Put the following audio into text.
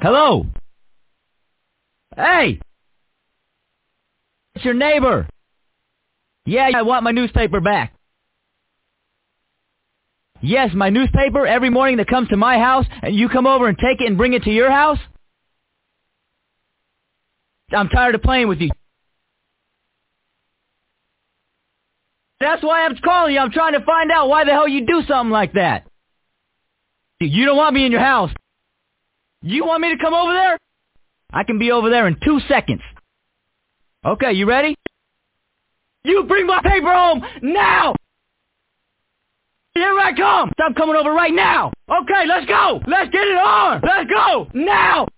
Hello? Hey! It's your neighbor. Yeah, I want my newspaper back. Yes, my newspaper every morning that comes to my house, and you come over and take it and bring it to your house? I'm tired of playing with you. That's why I'm calling you. I'm trying to find out why the hell you do something like that. You don't want me in your house. You want me to come over there? I can be over there in 2 seconds. Okay, you ready? You bring my paper home now! Here I come! I'm coming over right now! Okay, let's go! Let's get it on! Let's go! Now!